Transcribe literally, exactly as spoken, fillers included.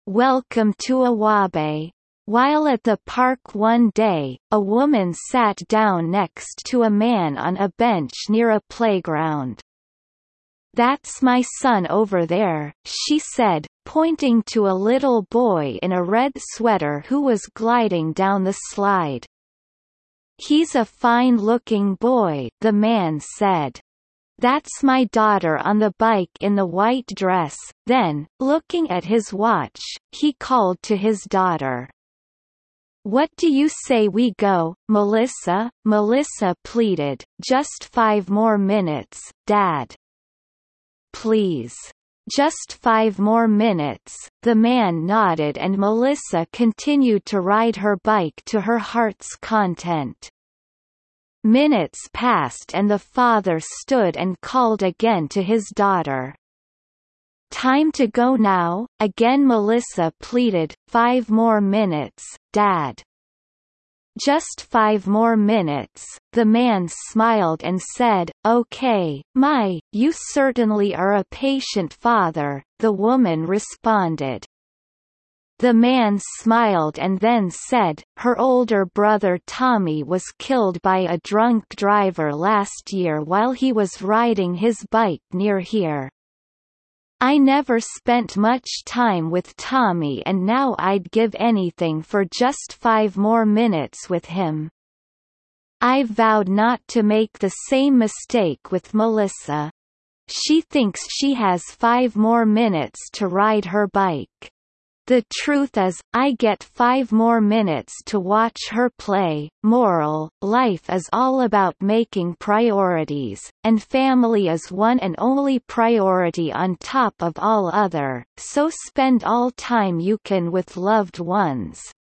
Welcome to Awabe. While at the park one day, a woman sat down next to a man on a bench near a playground. "That's my son over there," she said, pointing to a little boy in a red sweater who was gliding down the slide. "He's a fine-looking boy," the man said. "That's my daughter on the bike in the white dress." Then, looking at his watch, he called to his daughter. "What do you say we go, Melissa?" Melissa pleaded. "Just five more minutes, Dad. Please. Just five more minutes." The man nodded and Melissa continued to ride her bike to her heart's content. Minutes passed and the father stood and called again to his daughter. "Time to go now," again Melissa pleaded. "Five more minutes, Dad." "Just five more minutes." The man smiled and said, "Okay, my, you certainly are a patient father," the woman responded. The man smiled and then said, "Her older brother Tommy was killed by a drunk driver last year while he was riding his bike near here. I never spent much time with Tommy and now I'd give anything for just five more minutes with him. I vowed not to make the same mistake with Melissa. She thinks she has five more minutes to ride her bike. The truth is, I get five more minutes to watch her play." Moral: life is all about making priorities, and family is one and only priority on top of all other, so spend all time you can with loved ones.